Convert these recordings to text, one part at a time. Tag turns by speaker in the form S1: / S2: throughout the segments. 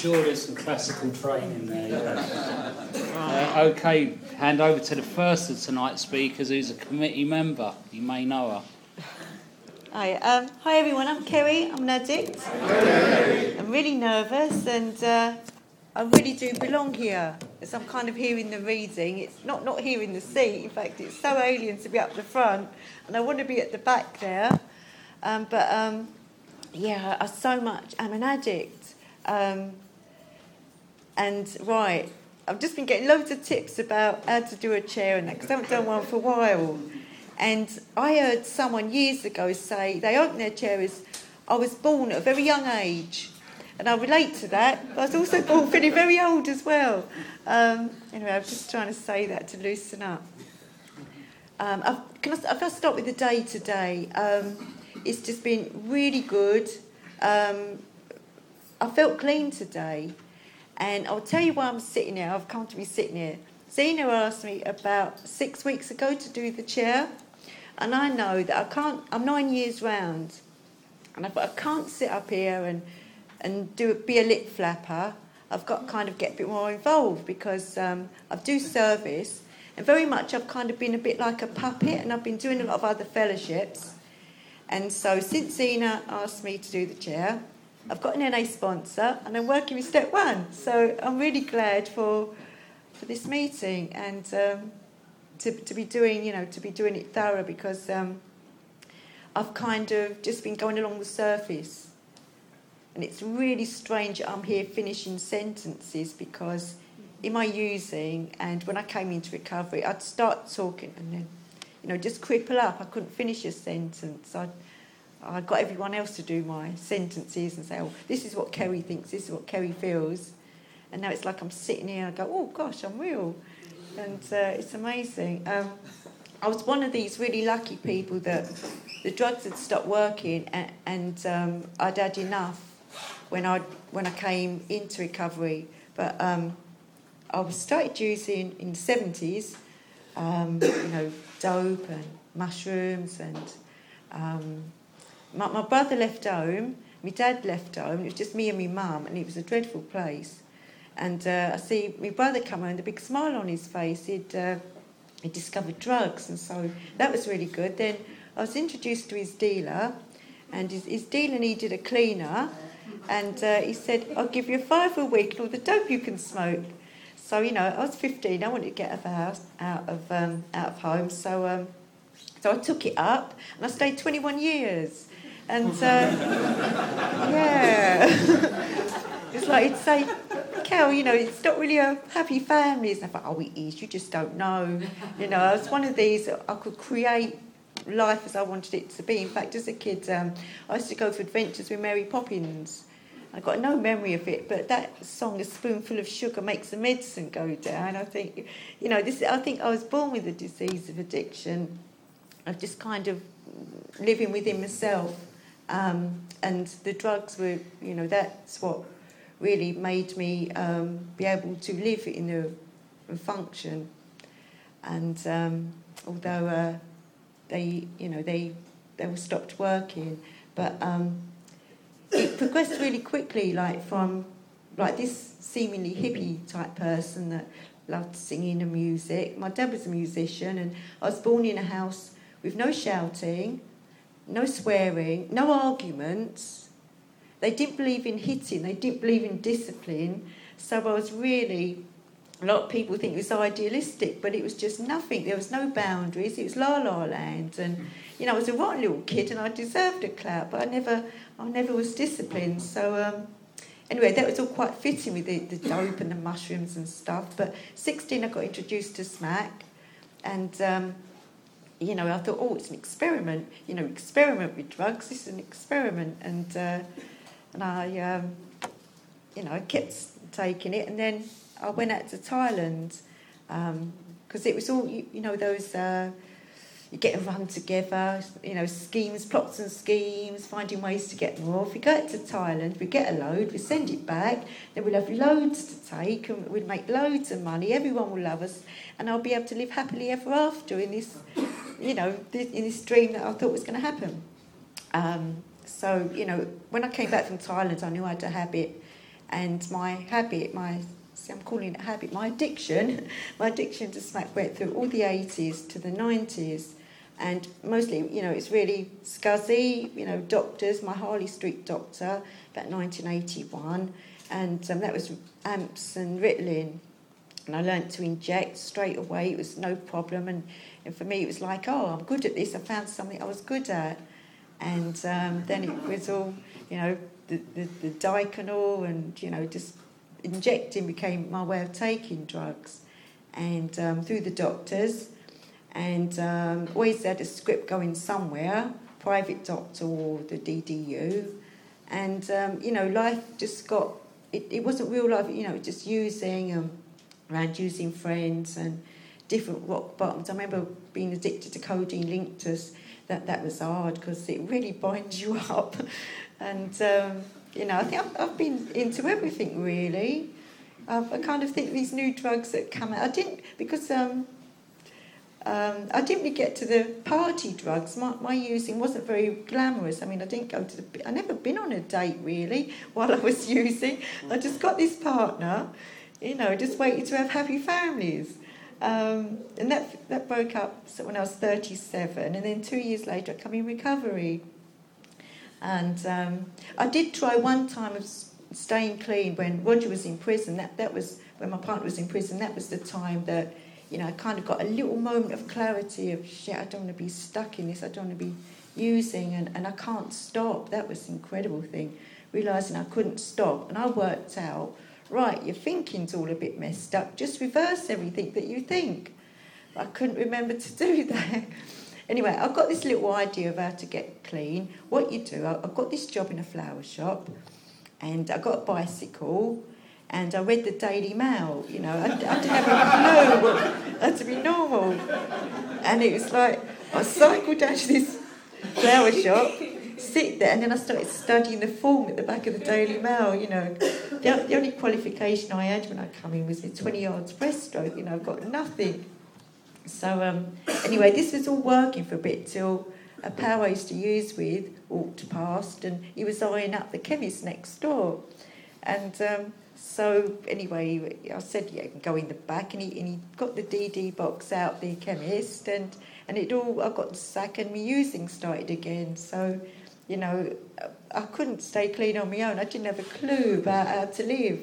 S1: sure there's some classical training there. Yeah. Okay, hand over to the first of tonight's speakers, who's a committee member. You may know her.
S2: Hi, everyone. I'm Kerry. I'm an addict. I'm really nervous, and I really do belong here. As I'm kind of hearing the reading, it's not hearing the seat. In fact, it's so alien to be up the front, and I want to be at the back there. Yeah, I'm an addict. And right, I've just been getting loads of tips about how to do a chair and that, because I haven't done one for a while. And I heard someone years ago say they opened their chair as I was born at a very young age. And I relate to that. But I was also born feeling very old as well. Anyway, I'm just trying to say that to loosen up. If I start with the day today, it's just been really good. I felt clean today. And I'll tell you why I'm sitting here. I've come to be sitting here. Zena asked me about 6 weeks ago to do the chair. And I know that I'm 9 years round. And I can't sit up here and be a lip flapper. I've got to kind of get a bit more involved because I do service. And very much I've kind of been a bit like a puppet, and I've been doing a lot of other fellowships. And so since Zena asked me to do the chair, I've got an NA sponsor and I'm working with Step 1. So I'm really glad for this meeting and to be doing it thorough, because I've kind of just been going along the surface. And it's really strange I'm here finishing sentences, because in my using and when I came into recovery, I'd start talking and then, just cripple up. I couldn't finish a sentence. I got everyone else to do my sentences and say, oh, this is what Kerry thinks, this is what Kerry feels. And now it's like I'm sitting here and I go, oh, gosh, I'm real. And it's amazing. I was one of these really lucky people that the drugs had stopped working and I'd had enough when I came into recovery. But I started using in the 70s, dope and mushrooms. And my brother left home, my dad left home. It was just me and my mum, and it was a dreadful place. And I see my brother come home with a big smile on his face. He'd discovered drugs, and so that was really good. Then I was introduced to his dealer, and his dealer needed a cleaner, and he said, I'll give you $5 a week and all the dope you can smoke. So, I was 15, I wanted to get out of home, so I took it up, and I stayed 21 years. And, yeah, it's like he'd say, Kel, it's not really a happy family. And I thought, oh, it is, you just don't know. I was one of these, I could create life as I wanted it to be. In fact, as a kid, I used to go for adventures with Mary Poppins. I've got no memory of it, but that song, A Spoonful of Sugar Makes the Medicine Go Down, I think, I think I was born with the disease of addiction, of just kind of living within myself. And the drugs were, that's what really made me be able to live in a function. And although they were stopped working, but it progressed really quickly, from this seemingly hippie type person that loved singing and music. My dad was a musician, and I was born in a house with no shouting, no swearing, no arguments. They didn't believe in hitting, they didn't believe in discipline. So I was really, a lot of people think it was idealistic, but it was just nothing. There was no boundaries, it was la-la land. And, I was a rotten little kid and I deserved a clap, but I never was disciplined. So, anyway, that was all quite fitting with the dope and the mushrooms and stuff. But 16, I got introduced to smack. And, I thought, oh, it's an experiment. Experiment with drugs, this is an experiment. And I, I kept taking it. And then I went out to Thailand because it was all, those, you get them run together, schemes, plots and schemes, finding ways to get more. If we go out to Thailand, we get a load, we send it back, then we'll have loads to take and we'll make loads of money, everyone will love us, and I'll be able to live happily ever after in this, in this dream that I thought was going to happen. So, when I came back from Thailand, I knew I had a habit, And my habit, I'm calling it habit, my addiction to smack went through all the 80s to the 90s. And mostly, it's really scuzzy, doctors, my Harley Street doctor, about 1981. And that was amps and Ritalin. And I learnt to inject straight away. It was no problem. And for me, it was like, I'm good at this. I found something I was good at. And then it was all, the Dyconal and, just injecting became my way of taking drugs. And through the doctors. And always had a script going somewhere, private doctor or the DDU. And, life just got, it wasn't real life, just using friends and different rock bottoms. I remember being addicted to codeine Linctus. That was hard because it really binds you up. And, I think I've been into everything, really. I kind of think these new drugs that come out, I didn't really get to the party drugs. My using wasn't very glamorous. I mean, I never been on a date, really, while I was using. I just got this partner, just waited to have happy families. And that broke up when I was 37, and then 2 years later I come in recovery. And I did try one time of staying clean when Roger was in prison. That was when my partner was in prison. That was the time that, I kind of got a little moment of clarity of, shit, I don't want to be stuck in this, I don't want to be using, and I can't stop. That was an incredible thing, realising I couldn't stop. And I worked out, right, your thinking's all a bit messed up, just reverse everything that you think. But I couldn't remember to do that. Anyway, I've got this little idea of how to get clean. What you do, I've got this job in a flower shop, and I got a bicycle, and I read the Daily Mail. I didn't have a clue how to be normal. And it was like, I cycled down to this flower shop, sit there, and then I started studying the form at the back of the Daily Mail, The only qualification I had when I come in was the 20 yards breaststroke, I've got nothing. So, anyway, this was all working for a bit till a pal I used to use with walked past, and he was eyeing up the chemist next door. And so, anyway, I said, yeah, I can go in the back, and he got the DD box out, the chemist, and it all, I got the sack, and my using started again. So, I couldn't stay clean on my own. I didn't have a clue about how to live.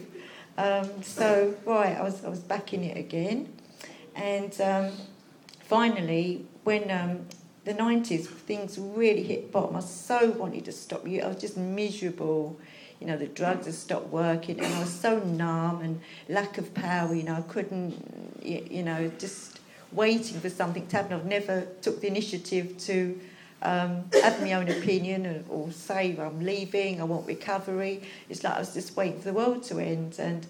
S2: So, right, I was back in it again. And finally, when the 90s, things really hit bottom, I so wanted to stop. I was just miserable. The drugs had stopped working, and I was so numb and lack of power. I couldn't, just waiting for something to happen. I've never took the initiative to have my own opinion or say I'm leaving, I want recovery. It's like I was just waiting for the world to end. And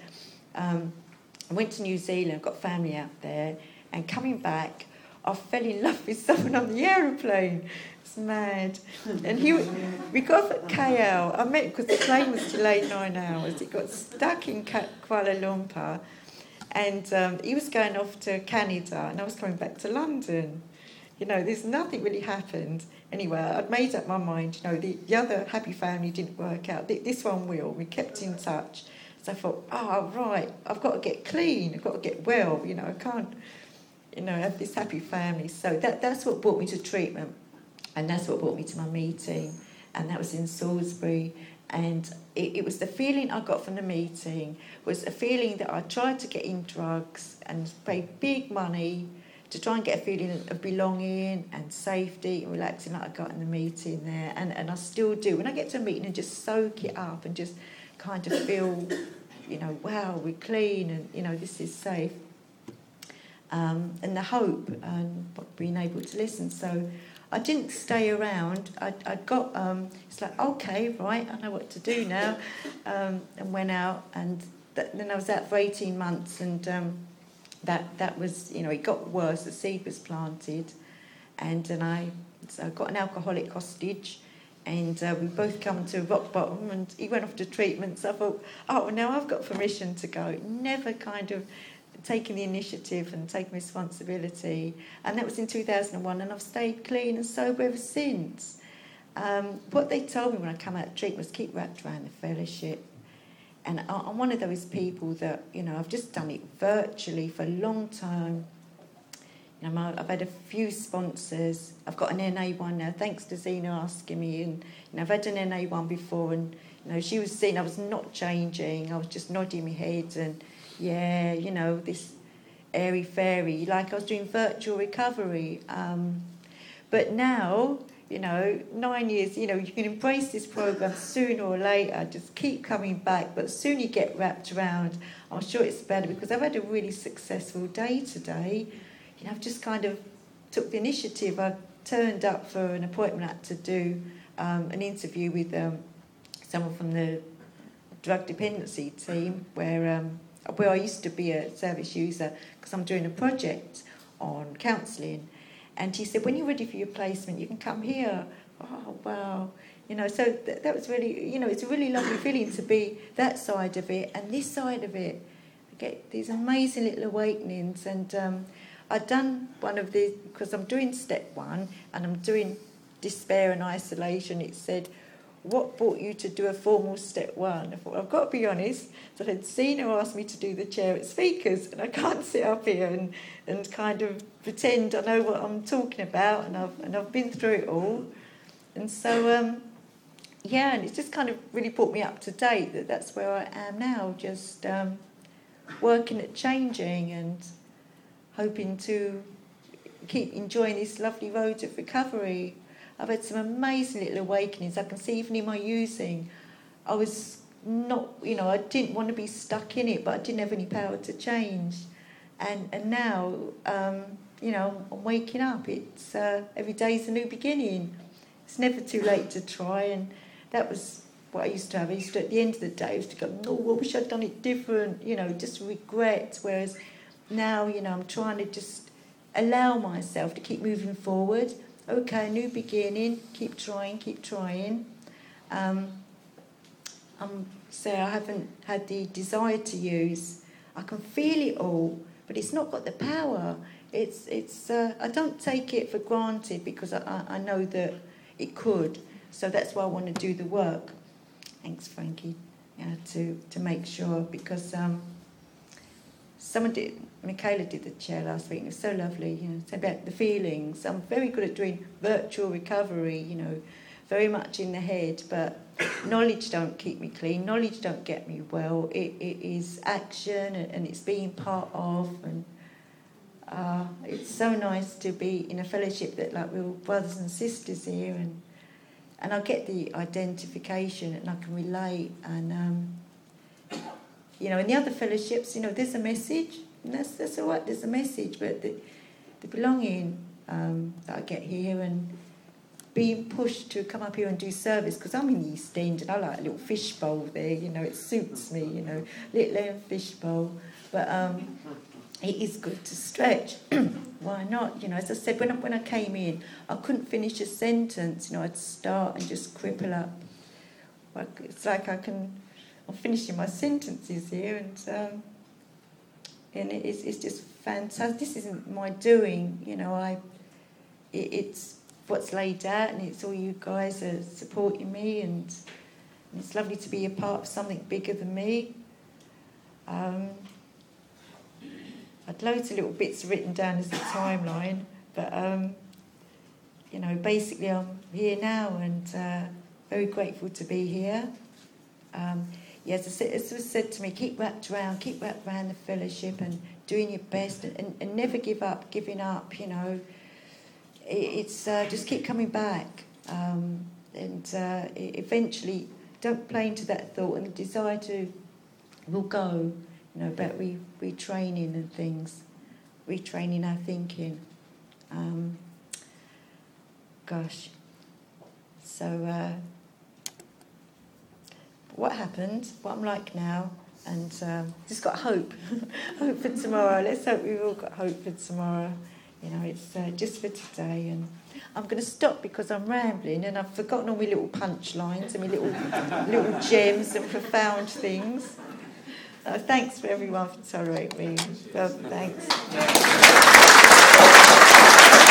S2: I went to New Zealand, got family out there, and coming back, I fell in love with someone on the aeroplane. It's mad. And we got off at KL. I met because the plane was delayed 9 hours. It got stuck in Kuala Lumpur, and he was going off to Canada, and I was coming back to London. There's nothing really happened. Anyway, I'd made up my mind. The other happy family didn't work out. This one will. We kept in touch. So I thought, right, I've got to get clean. I've got to get well. I can't, have this happy family. So that's what brought me to treatment. And that's what brought me to my meeting. And that was in Salisbury. And it was the feeling I got from the meeting, was a feeling that I tried to get in drugs and pay big money to try and get a feeling of belonging and safety and relaxing like I got in the meeting there. And I still do. When I get to a meeting and just soak it up and just kind of feel, wow, we're clean and, this is safe. And the hope and being able to listen. So I didn't stay around. I'd got, it's like, okay, right, I know what to do now. And went out, and then I was out for 18 months, and that was, it got worse. The seed was planted, and then I got an alcoholic hostage, and we both come to rock bottom, and he went off to treatment. So I thought, now I've got permission to go. Never kind of taking the initiative and taking responsibility. And that was in 2001, and I've stayed clean and sober ever since. What they told me when I come out of treatment was keep wrapped around the fellowship. And I'm one of those people that, you know, I've just done it virtually for a long time. You know, I've had a few sponsors. I've got an NA1 now, thanks to Zena asking me. And you know, I've had an NA1 before, and you know, she was seeing I was not changing. I was just nodding my head, and yeah, you know, this airy-fairy, like I was doing virtual recovery. But now, you know, 9 years, you know, you can embrace this program sooner or later, just keep coming back, but soon you get wrapped around, I'm sure it's better, because I've had a really successful day today. You know, I've just kind of took the initiative. I turned up for an appointment, I had to do an interview with someone from the drug dependency team, where I used to be a service user, because I'm doing a project on counselling. And he said, when you're ready for your placement, you can come here. Oh, wow. You know, so that was really, you know, it's a really lovely feeling to be that side of it and this side of it. I get these amazing little awakenings. And I've done one of these, because I'm doing step 1 and I'm doing despair and isolation. It said, what brought you to do a formal step 1? I thought, I've got to be honest. So I'd seen her ask me to do the chair at speakers, and I can't sit up here and kind of pretend I know what I'm talking about, and I've been through it all. And so, yeah, and it's just kind of really brought me up to date that's where I am now, just working at changing and hoping to keep enjoying this lovely road of recovery. I've had some amazing little awakenings. I can see even in my using, I was not, you know, I didn't want to be stuck in it, but I didn't have any power to change. And now, you know, I'm waking up. It's every day's a new beginning. It's never too late to try. And that was what I used to have. I used to, at the end of the day, I used to go, no, I wish I'd done it different, you know, just regret. Whereas now, you know, I'm trying to just allow myself to keep moving forward. Okay, new beginning, keep trying. So I haven't had the desire to use. I can feel it all, but it's not got the power. It's I don't take it for granted, because I know that it could. So that's why I want to do the work. Thanks, Frankie. Yeah, to make sure, because Michaela did the chair last week, and it was so lovely, you know, it's about the feelings. I'm very good at doing virtual recovery, you know, very much in the head, but knowledge don't keep me clean, knowledge don't get me well. It is action, and it's being part of, and it's so nice to be in a fellowship that, like, we're all brothers and sisters here, and I get the identification, and I can relate, and you know, in the other fellowships, you know, there's a message, and that's all right, there's a message, but the belonging that I get here, and being pushed to come up here and do service, because I'm in the East End, and I like a little fishbowl there, you know, it suits me, you know, little fishbowl, but it is good to stretch. Why not? You know, as I said, when I came in, I couldn't finish a sentence, you know, I'd start and just cripple up. It's like I'm finishing my sentences here, and it's just fantastic. This isn't my doing, you know. It's what's laid out, and it's all you guys are supporting me, and it's lovely to be a part of something bigger than me. I'd loads of little bits written down as a timeline, but you know, basically I'm here now, and very grateful to be here. Yes, as was said to me, keep wrapped around the fellowship, and doing your best, and never give up, giving up, you know. It's just keep coming back, and eventually don't play into that thought, and the desire to will go, you know, about retraining and things, retraining our thinking. Gosh. So what happened, what I'm like now, and just got hope. Hope for tomorrow. Let's hope we've all got hope for tomorrow. You know, it's just for today. And I'm going to stop because I'm rambling, and I've forgotten all my little punchlines and my little gems and profound things. Thanks for everyone for tolerating me. Well, thanks.